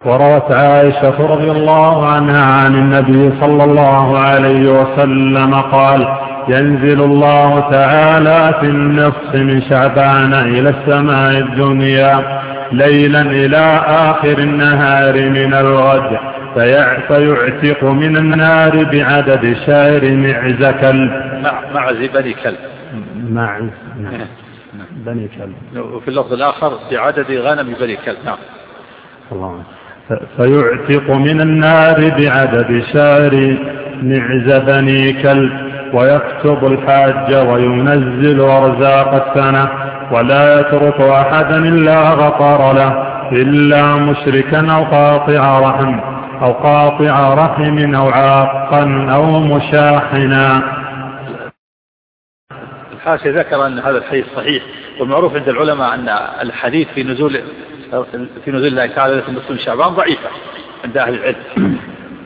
وروت عائشة رضي الله عنها عن النبي صلى الله عليه وسلم قال: ينزل الله تعالى في النصف من شعبان إلى السماء الدنيا ليلا إلى آخر النهار من الغد فيعتق من النار بعدد شعر معز كلب. معز بني كلب. معز بني كلب. وفي اللفظ الآخر بعدد غنم بني كلب. نعم. الله. فيعتق من النار بعدد شعر معز بني كلب ويكتب الحاج وينزل أرزاق السنة ولا يترك أحدا إلا غفر له إلا مشركا أو قاطع رحم أو عاقا أو مشاحنا. الحاشية ذكر أن هذا الحديث صحيح، والمعروف عند العلماء أن الحديث في نزول الله تعالى في نصف من شعبان ضعيفة عند أهل العلم.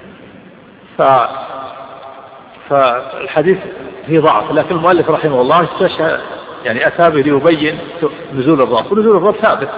فالحديث فيه ضعف، لكن المؤلف رحمه الله استشهد يعني أتى به ليبين نزول الرب، ونزول الرب ثابت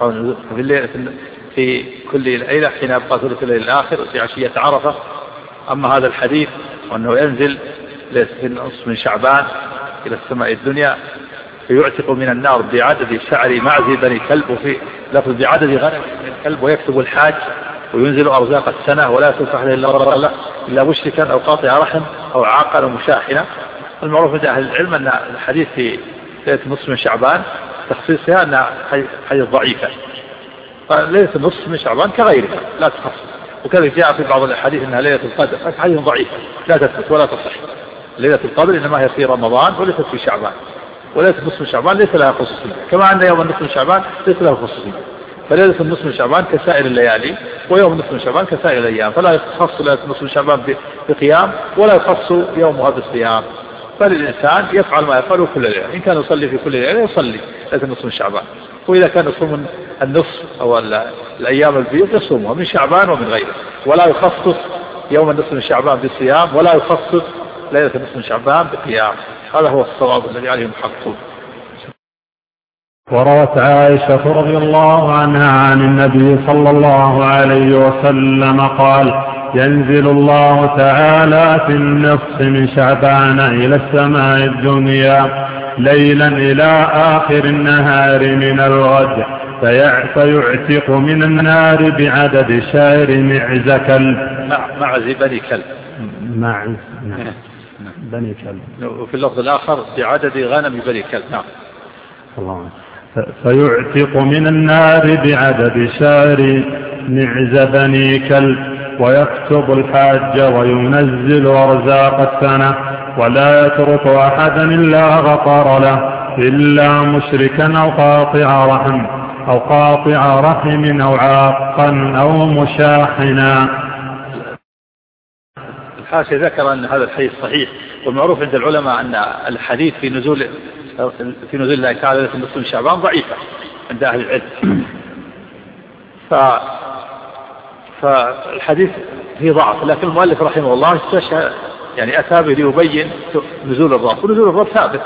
في كل ليلة حين يبقى ثلث الليل الآخر في عشية عرفة. أما هذا الحديث وأنه ينزل في النصف من شعبان إلى السماء الدنيا فيعتق من النار بعدد شعر معز بني كلب، وفي لفظ بعدد غنم بني كلب ويكتب الحاج وينزل أرزاق السنة ولا تنفح إلا مشركا أو قاطع رحم أو عاقا أو مشاحنا. المعروف عند أهل العلم أن الحديث في ليلة نصف من شعبان تخصيصها أن حديث ضعيفة، فليلة النصف من شعبان كغيرها لا تخصص. وكذلك جاء في بعض الحديث أنها ليلة القدر، حديث ضعيفة لا تثبت ولا تصح. ليلة القدر إنما هي في رمضان وليست في شعبان، وليلة النصف من شعبان ليس لها خصوصية، كما أن يوم النصف من شعبان ليس له خصوصية. فليلة النصف من شعبان كسائر الليالي، ويوم النصف من شعبان كسائر الأيام، فلا يخص ليلة النصف من شعبان بقيام ولا يخص يومها بالصيام. فالإنسان يفعل ما يفعله كل ليلة، إن كان يصلي في كل ليلة يصلي ليلة النصف من شعبان، وإذا كان يصوم النصف أو الأيام البيض يصومها من شعبان ومن غيره، ولا يخصص يوم النصف من شعبان بالصيام ولا يخصص ليلة النصف من شعبان بقيام. هذا هو الصواب الذي عليه المحققون. وروت عائشة رضي الله عنها عن النبي صلى الله عليه وسلم قال: ينزل الله تعالى في النصف من شعبان إلى السماء الدنيا ليلا إلى آخر النهار من الغد فيعتق من النار بعدد شعر معز كلب. معز بني كلب. معز بني كلب. وفي اللفظ الآخر بعدد غنم بني كلب. نعم. الله. فيعتق من النار بعدد شعر معز بني كلب ويكتب الحاج وينزل أرزاق السنة ولا يترك أحدا إلا غفر له إلا مشركا أو قاطع رحم أو عاقا أو مشاحنا. الحاشية ذكر أن هذا الحديث صحيح، والمعروف عند العلماء أن الحديث في نزول الله تعالى في نصف من شعبان ضعيفة عند أهل العلم. فالحديث فيه ضعف، لكن المؤلف رحمه الله استشهد يعني أتى به ليبين نزول الرب، ونزول الرب ثابت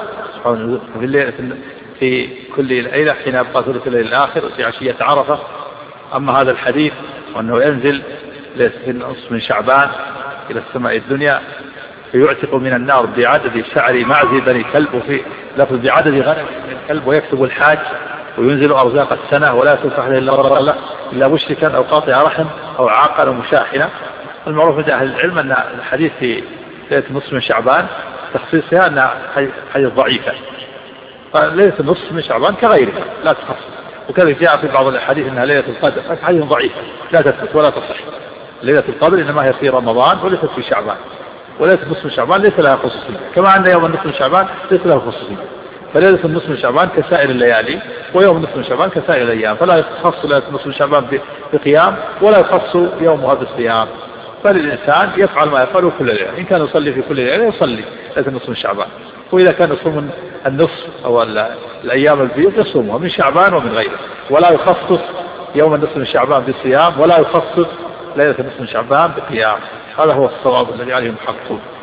في كل ليلة حين يبقى ثلث الليل الآخر في عشية عرفة. أما هذا الحديث وأنه ينزل في النصف من شعبان إلى السماء الدنيا فيعتق من النار بعدد شعر معز بني كلب، وفي لفظ بعدد غنم بني كلب ويكتب الحاج وينزل أرزاق السنة ولا تنفح إلا مشركا أو قاطع رحم أو عاقا أو مشاحنا. المعروف عند أهل العلم أن الحديث في ليلة النصف من شعبان تخصيصها أن حديث ضعيفة، فليلة النصف من شعبان كغيرها لا تخصص. وكذلك جاء في بعض الحديث أنها ليلة القدر، حديث ضعيفة لا تثبت ولا تصح. ليلة القدر إنما هي في رمضان وليست في شعبان، وليلة النصف من شعبان ليس لها خصوصية، كما أن يوم النصف من شعبان ليس له خصوصية. فليلة النصف من شعبان كسائر الليالي، ويوم النصف من شعبان كسائر الأيام، فلا يخص ليلة النصف من شعبان بقيام ولا يخص يومها بالصيام. فالإنسان يفعل ما يفعله كل ليلة، إن كان يصلي في كل ليلة يصلي ليلة النصف من شعبان، وإذا كان يصوم النصف أو الأيام البيض يصومها من شعبان ومن غيره، ولا يخصص يوم النصف من شعبان بالصيام ولا يخصص ليلة النصف من شعبان بقيام. هذا هو الصواب الذي عليه المحققون.